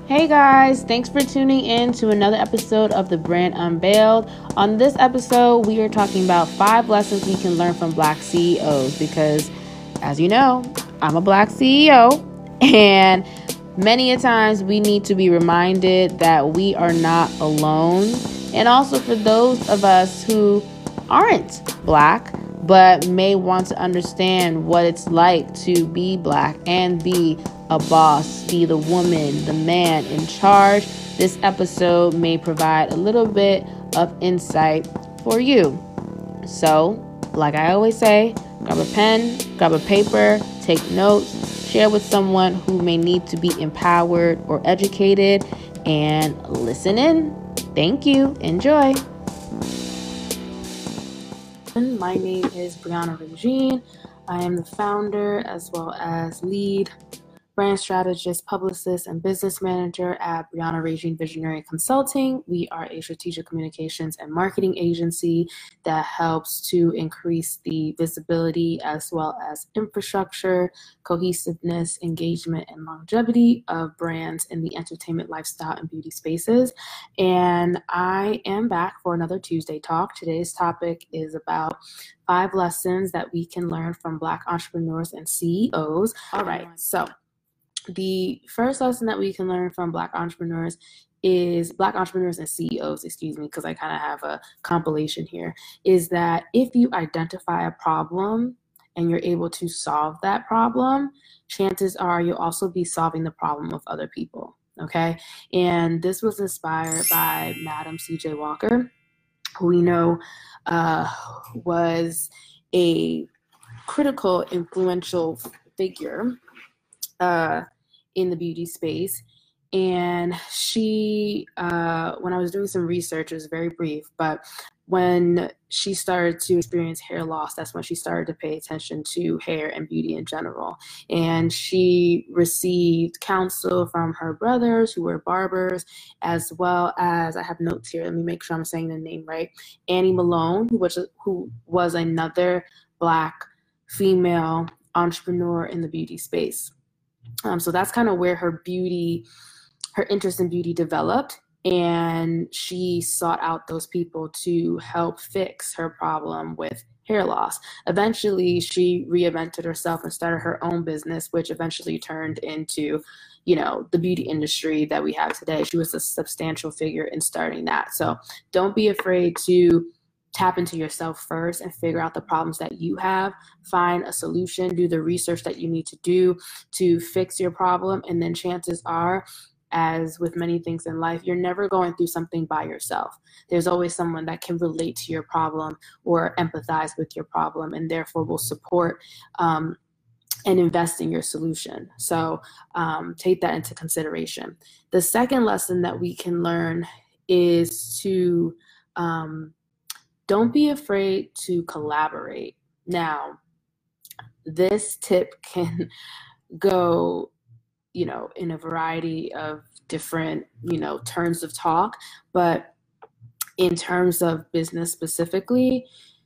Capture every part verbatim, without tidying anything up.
Hey guys, thanks for tuning in to another episode of The Brand Unveiled. On this episode, we are talking about five lessons we can learn from Black C E Os because, as you know, I'm a Black C E O, and many a times we need to be reminded that we are not alone. And also for those of us who aren't Black, but may want to understand what it's like to be Black and be a boss, be the woman, the man in charge. This episode may provide a little bit of insight for you. So, like I always say, grab a pen, grab a paper, take notes, share with someone who may need to be empowered or educated, and listen in. Thank you. Enjoy. My name is Brianna Regine. I am the founder as well as lead brand strategist, publicist, and business manager at Brianna Regine Visionary Consulting. We are a strategic communications and marketing agency that helps to increase the visibility as well as infrastructure, cohesiveness, engagement, and longevity of brands in the entertainment, lifestyle, and beauty spaces. And I am back for another Tuesday Talk. Today's topic is about five lessons that we can learn from Black entrepreneurs and C E Os. All right, so the first lesson that we can learn from Black entrepreneurs is Black entrepreneurs and C E Os, excuse me, because I kind of have a compilation here, is that if you identify a problem and you're able to solve that problem, chances are you'll also be solving the problem of other people, okay? And this was inspired by Madam C J Walker, who we know uh, was a critical, influential figure uh, in the beauty space. And she, uh, when I was doing some research, it was very brief, but when she started to experience hair loss, that's when she started to pay attention to hair and beauty in general. And she received counsel from her brothers who were barbers, as well as, I have notes here, let me make sure I'm saying the name right, Annie Malone, who was, who was another Black female entrepreneur in the beauty space. Um, so that's kind of where her beauty, her interest in beauty developed. And she sought out those people to help fix her problem with hair loss. Eventually, she reinvented herself and started her own business, which eventually turned into, you know, the beauty industry that we have today. She was a substantial figure in starting that. So don't be afraid to tap into yourself first and figure out the problems that you have, find a solution, do the research that you need to do to fix your problem. And then chances are, as with many things in life, you're never going through something by yourself. There's always someone that can relate to your problem or empathize with your problem and therefore will support um, and invest in your solution. So um, take that into consideration. The second lesson that we can learn is to um, don't be afraid to collaborate. Now, this tip can go, you know, in a variety of different, you know, turns of talk, but in terms of business specifically,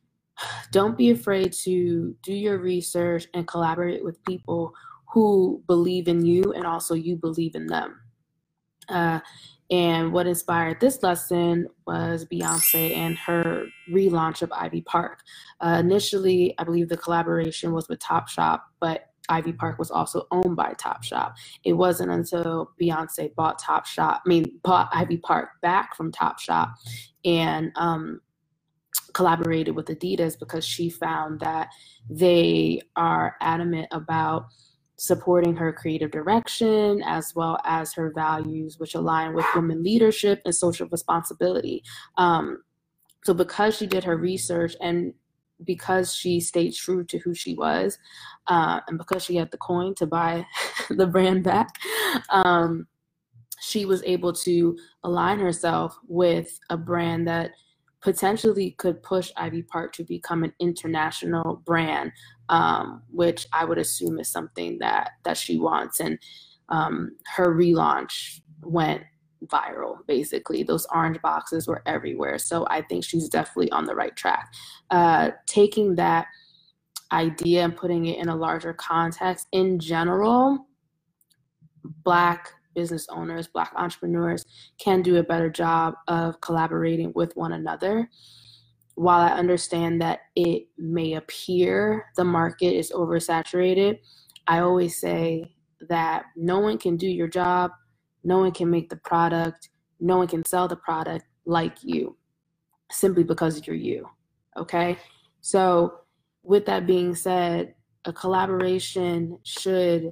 don't be afraid to do your research and collaborate with people who believe in you and also you believe in them. Uh, and what inspired this lesson was Beyonce and her relaunch of Ivy Park. Uh, initially, I believe the collaboration was with Topshop, but Ivy Park was also owned by Topshop. It wasn't until Beyonce bought Topshop, I mean, bought Ivy Park back from Topshop and um, collaborated with Adidas because she found that they are adamant about supporting her creative direction as well as her values, which align with women leadership and social responsibility. Um, so because she did her research and because she stayed true to who she was, uh, and because she had the coin to buy the brand back, um, she was able to align herself with a brand that potentially could push Ivy Park to become an international brand, um, which I would assume is something that that she wants. And um, her relaunch went viral, basically. Those orange boxes were everywhere. So I think she's definitely on the right track. Uh, taking that idea and putting it in a larger context, in general, Black business owners, Black entrepreneurs can do a better job of collaborating with one another. While I understand that it may appear the market is oversaturated, I always say that no one can do your job, no one can make the product, no one can sell the product like you, simply because you're you, okay? So with that being said, a collaboration should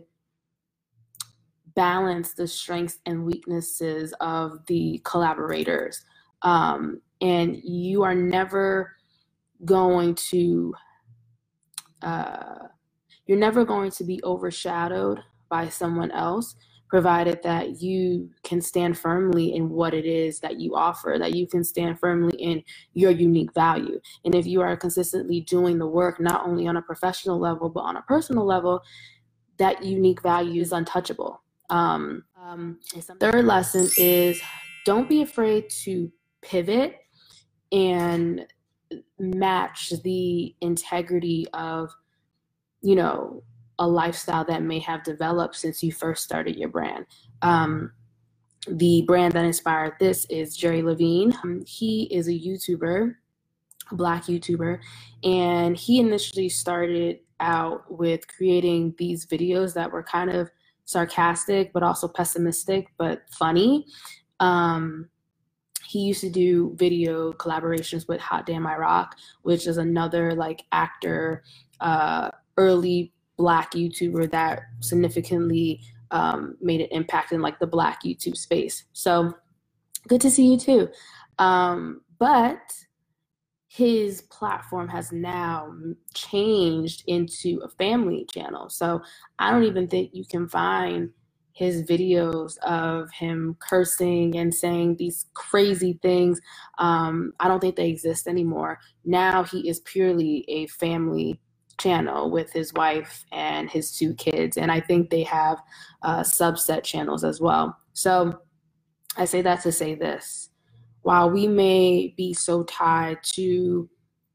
balance the strengths and weaknesses of the collaborators. Um, and you are never going to, uh, you're never going to be overshadowed by someone else, provided that you can stand firmly in what it is that you offer, that you can stand firmly in your unique value. And if you are consistently doing the work, not only on a professional level, but on a personal level, that unique value is untouchable. Um, um, third lesson is don't be afraid to pivot and match the integrity of, you know, a lifestyle that may have developed since you first started your brand. Um, the brand that inspired this is Jerry Levine. Um, he is a YouTuber, a Black YouTuber, and he initially started out with creating these videos that were kind of sarcastic, but also pessimistic, but funny. Um, he used to do video collaborations with Hot Damn I Rock, which is another like actor, uh, early Black YouTuber that significantly um, made an impact in like the Black YouTube space. So good to see you too. Um, but his platform has now changed into a family channel. So I don't even think you can find his videos of him cursing and saying these crazy things. Um, I don't think they exist anymore. Now he is purely a family channel with his wife and his two kids. And I think they have uh, subset channels as well. So I say that to say this. While we may be so tied to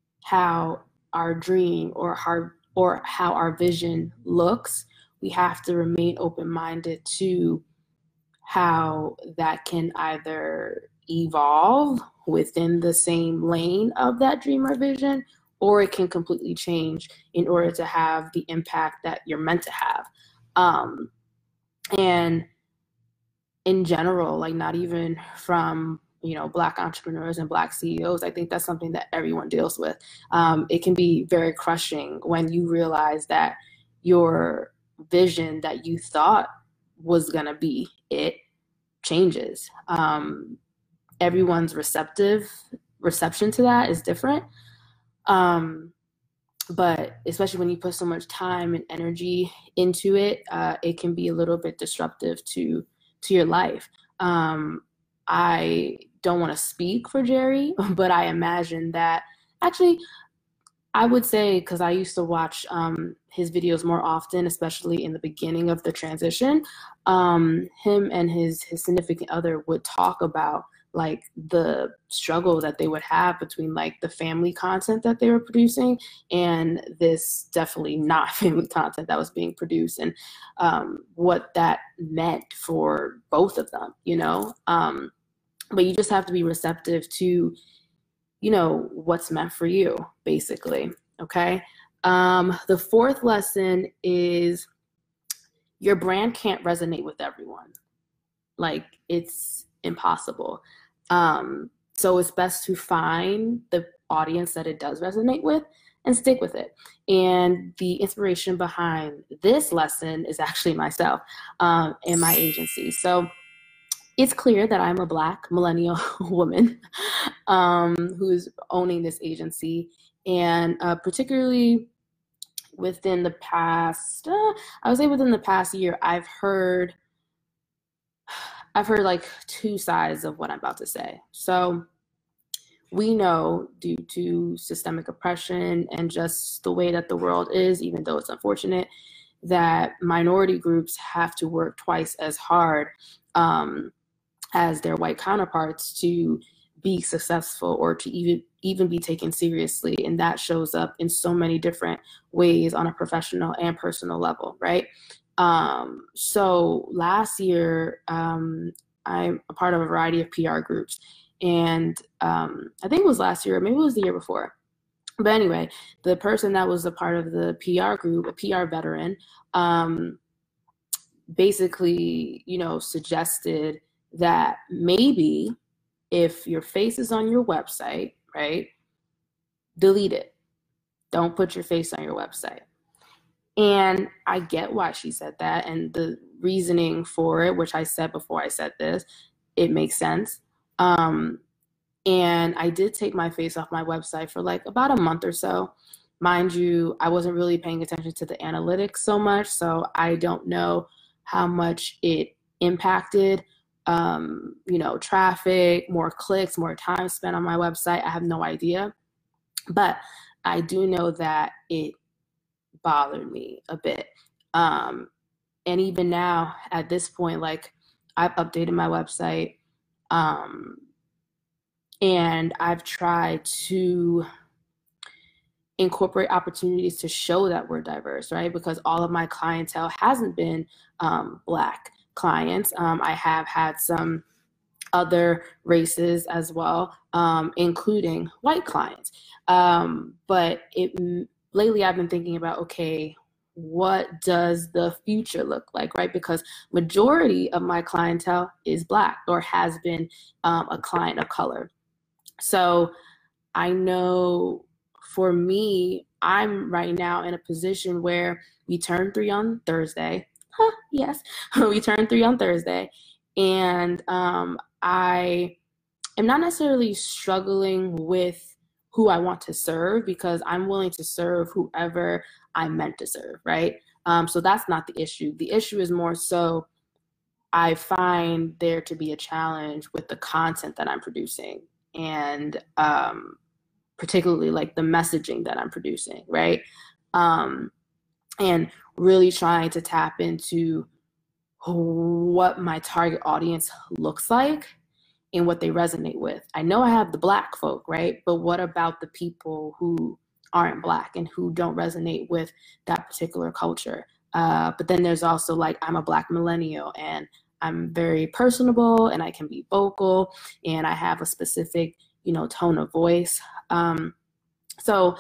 how our dream or how, or how our vision looks, we have to remain open-minded to how that can either evolve within the same lane of that dream or vision, or it can completely change in order to have the impact that you're meant to have. Um, and in general, like not even from, you know, Black entrepreneurs and Black C E Os, I think that's something that everyone deals with. Um, it can be very crushing when you realize that your vision that you thought was gonna be it changes. Um, everyone's receptive reception to that is different. Um, but especially when you put so much time and energy into it, uh, it can be a little bit disruptive to to your life. Um, I don't want to speak for Jerry, but I imagine that actually I would say, because I used to watch um, his videos more often, especially in the beginning of the transition, um, him and his his significant other would talk about like the struggle that they would have between like the family content that they were producing and this definitely not family content that was being produced, and um, what that meant for both of them, you know? Um, but you just have to be receptive to, you know, what's meant for you, basically, okay? Um, the fourth lesson is your brand can't resonate with everyone. Like, it's impossible. Um, so it's best to find the audience that it does resonate with and stick with it. And the inspiration behind this lesson is actually myself um, and my agency. So it's clear that I'm a Black millennial woman um, who's owning this agency. And uh, particularly within the past, uh, I would say within the past year, I've heard I've heard like two sides of what I'm about to say. So we know, due to systemic oppression and just the way that the world is, even though it's unfortunate, that minority groups have to work twice as hard um, as their white counterparts to be successful or to even even be taken seriously. And that shows up in so many different ways on a professional and personal level, right? Um, so last year, um, I'm a part of a variety of P R groups. And um, I think it was last year, maybe it was the year before. But anyway, the person that was a part of the P R group, a P R veteran, um, basically, you know, suggested that maybe if your face is on your website, right, delete it. Don't put your face on your website. And I get why she said that, and the reasoning for it, which I said before I said this, it makes sense. Um, and I did take my face off my website for like about a month or so. Mind you, I wasn't really paying attention to the analytics so much, so I don't know how much it impacted, um, you know, traffic, more clicks, more time spent on my website. I have no idea. But I do know that it bothered me a bit. Um, and even now, at this point, like I've updated my website, um, and I've tried to incorporate opportunities to show that we're diverse, right? Because all of my clientele hasn't been um, Black clients. Um, I have had some other races as well, um, including white clients. Um, but it lately I've been thinking about, okay, what does the future look like, right? Because majority of my clientele is Black or has been um, a client of color. So I know for me, I'm right now in a position where we turn three on Thursday. Huh, yes, we turn three on Thursday. And um, I am not necessarily struggling with who I want to serve because I'm willing to serve whoever I'm meant to serve, right? Um, so that's not the issue. The issue is more so I find there to be a challenge with the content that I'm producing and um, particularly like the messaging that I'm producing, right? Um, and really trying to tap into what my target audience looks like and what they resonate with. I know I have the Black folk, right? But what about the people who aren't Black and who don't resonate with that particular culture? Uh, but then there's also like, I'm a Black millennial and I'm very personable and I can be vocal and I have a specific, you know, tone of voice. Um, so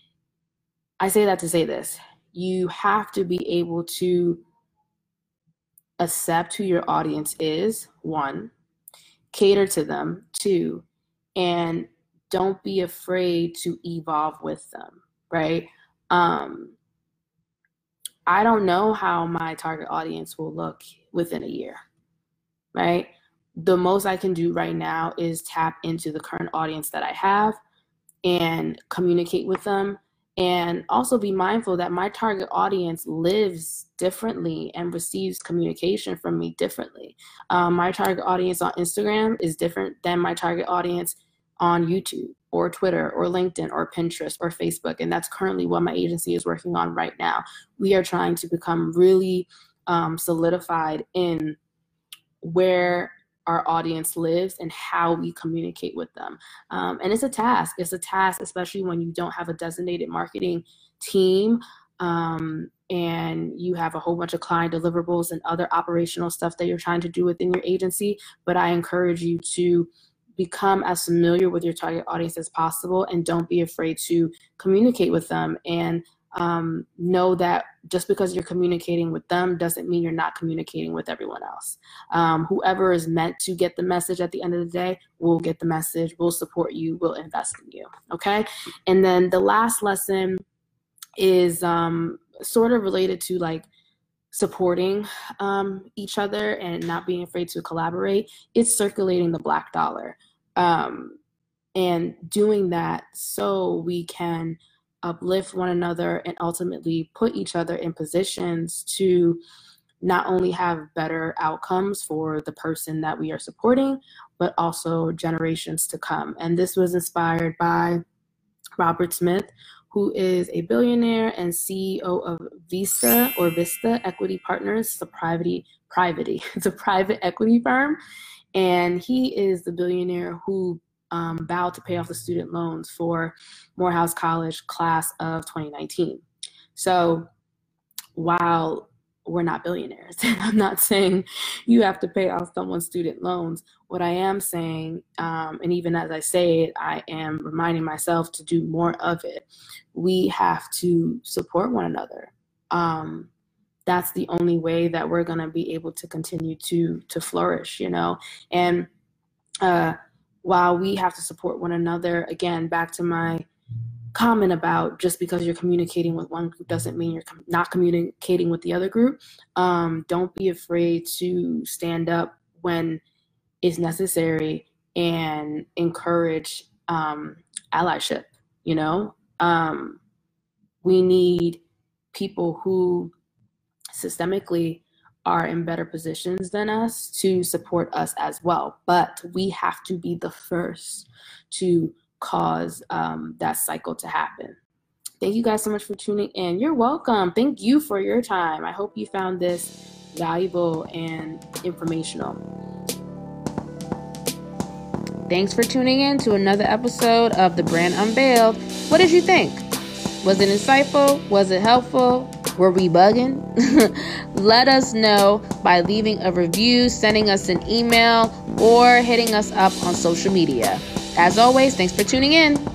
I say that to say this, you have to be able to accept who your audience is, one, cater to them, two, and don't be afraid to evolve with them, right? Um, I don't know how my target audience will look within a year, right? The most I can do right now is tap into the current audience that I have and communicate with them. And also be mindful that my target audience lives differently and receives communication from me differently. Um, my target audience on Instagram is different than my target audience on YouTube or Twitter or LinkedIn or Pinterest or Facebook. And that's currently what my agency is working on right now. We are trying to become really um, solidified in where our audience lives and how we communicate with them. Um, and it's a task. It's a task, especially when you don't have a designated marketing team um, and you have a whole bunch of client deliverables and other operational stuff that you're trying to do within your agency. But I encourage you to become as familiar with your target audience as possible and don't be afraid to communicate with them and um, know that just because you're communicating with them doesn't mean you're not communicating with everyone else. Um, whoever is meant to get the message at the end of the day will get the message, will support you, will invest in you, okay? And then the last lesson is um, sort of related to like supporting um, each other and not being afraid to collaborate. It's circulating the Black dollar um, and doing that so we can uplift one another and ultimately put each other in positions to not only have better outcomes for the person that we are supporting, but also generations to come. And this was inspired by Robert Smith, who is a billionaire and C E O of Vista or Vista Equity Partners. It's a private, private, it's a private equity firm. And he is the billionaire who Um, vowed to pay off the student loans for Morehouse College class of twenty nineteen. So while we're not billionaires. I'm not saying you have to pay off someone's student loans. What I am saying, um, and even as I say it, I am reminding myself to do more of it. We have to support one another. Um, that's the only way that we're going to be able to continue to to flourish, you know. And uh, while we have to support one another, again, back to my comment about just because you're communicating with one group doesn't mean you're com- not communicating with the other group. Um, don't be afraid to stand up when it's necessary and encourage um, allyship. You know, um, we need people who systemically are in better positions than us to support us as well. But we have to be the first to cause um, that cycle to happen. Thank you guys so much for tuning in. You're welcome. Thank you for your time. I hope you found this valuable and informational. Thanks for tuning in to another episode of The Brand Unveiled. What did you think? Was it insightful? Was it helpful? Were we bugging? Let us know by leaving a review, sending us an email, or hitting us up on social media. As always, thanks for tuning in.